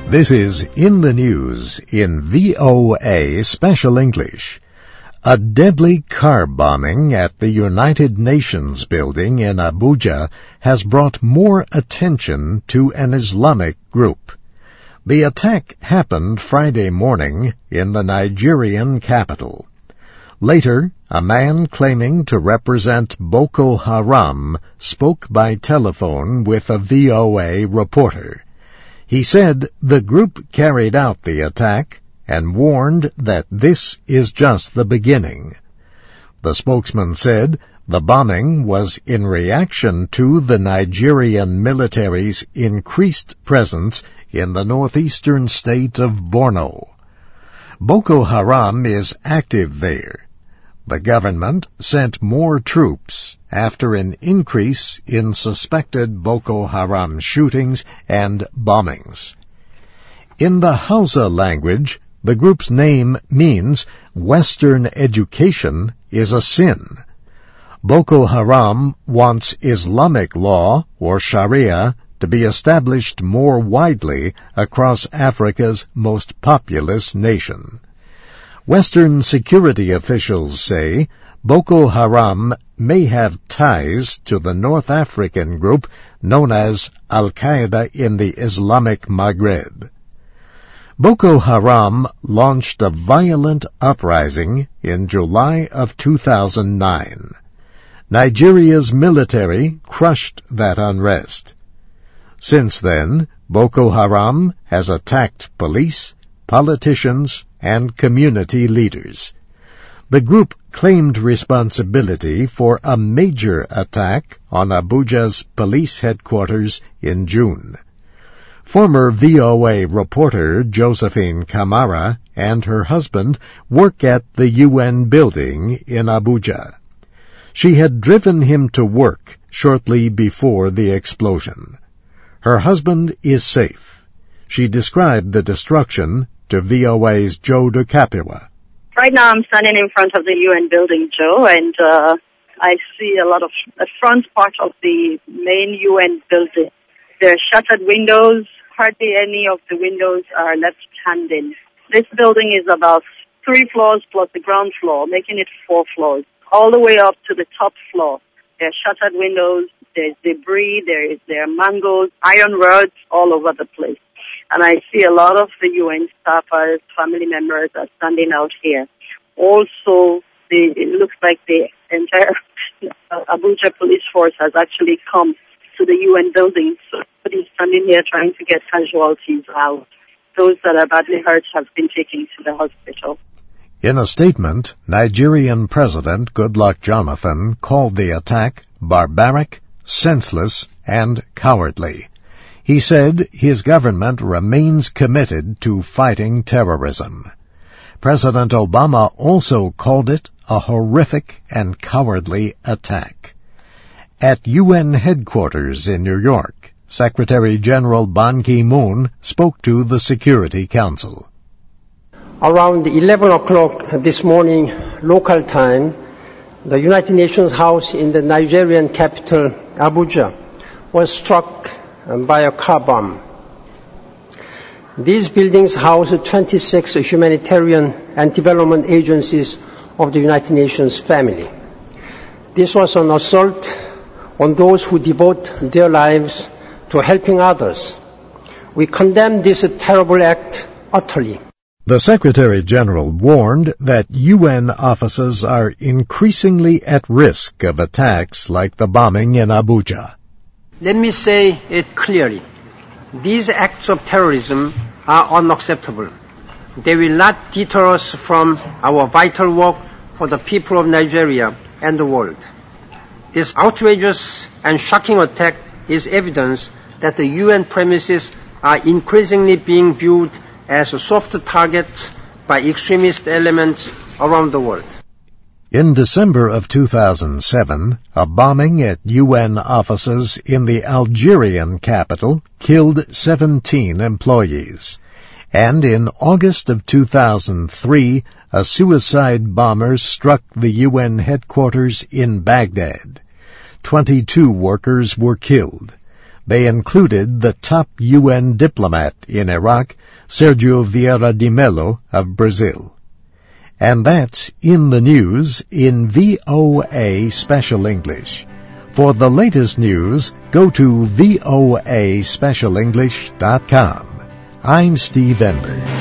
This is In the News in VOA Special English. A deadly car bombing at the United Nations building in Abuja has brought more attention to an Islamic group. The attack happened Friday morning in the Nigerian capital. Later, a man claiming to represent Boko Haram spoke by telephone with a VOA reporter. He said the group carried out the attack and warned that this is just the beginning. The spokesman said the bombing was in reaction to the Nigerian military's increased presence in the northeastern state of Borno. Boko Haram is active there. The government sent more troops after an increase in suspected Boko Haram shootings and bombings. In the Hausa language, the group's name means Western education is a sin. Boko Haram wants Islamic law, or Sharia, to be established more widely across Africa's most populous nation. Western security officials say Boko Haram may have ties to the North African group known as Al-Qaeda in the Islamic Maghreb. Boko Haram launched a violent uprising in July of 2009. Nigeria's military crushed that unrest. Since then, Boko Haram has attacked police, politicians, and community leaders. The group claimed responsibility for a major attack on Abuja's police headquarters in June. Former VOA reporter Josephine Kamara and her husband work at the UN building in Abuja. She had driven him to work shortly before the explosion. Her husband is safe. She described the destruction to VOA's Joe DeCapua. Right now I'm standing in front of the UN building, Joe, and I see a lot of the front part of the main UN building. There are shattered windows. Hardly any of the windows are left standing. This building is about 3 floors plus the ground floor, making it 4 floors, all the way up to the top floor. There are shattered windows, there's debris, there are mangoes, iron rods all over the place. And I see a lot of the UN staffers, family members are standing out here. Also, it looks like the entire Abuja police force has actually come to the UN building. So everybody's standing here trying to get casualties out. Those that are badly hurt have been taken to the hospital. In a statement, Nigerian President Goodluck Jonathan called the attack barbaric, senseless, and cowardly. He said his government remains committed to fighting terrorism. President Obama also called it a horrific and cowardly attack. At UN headquarters in New York, Secretary General Ban Ki-moon spoke to the Security Council. Around 11 o'clock this morning, local time, the United Nations House in the Nigerian capital, Abuja, was struck by a car bomb. These buildings house 26 humanitarian and development agencies of the United Nations family. This was an assault on those who devote their lives to helping others. We condemn this terrible act utterly. The Secretary General warned that UN offices are increasingly at risk of attacks like the bombing in Abuja. Let me say it clearly. These acts of terrorism are unacceptable. They will not deter us from our vital work for the people of Nigeria and the world. This outrageous and shocking attack is evidence that the UN premises are increasingly being viewed as soft targets by extremist elements around the world. In December of 2007, a bombing at UN offices in the Algerian capital killed 17 employees. And in August of 2003, a suicide bomber struck the UN headquarters in Baghdad. 22 workers were killed. They included the top UN diplomat in Iraq, Sergio Vieira de Mello of Brazil. And that's In the News in VOA Special English. For the latest news, go to voaspecialenglish.com. I'm Steve Enberg.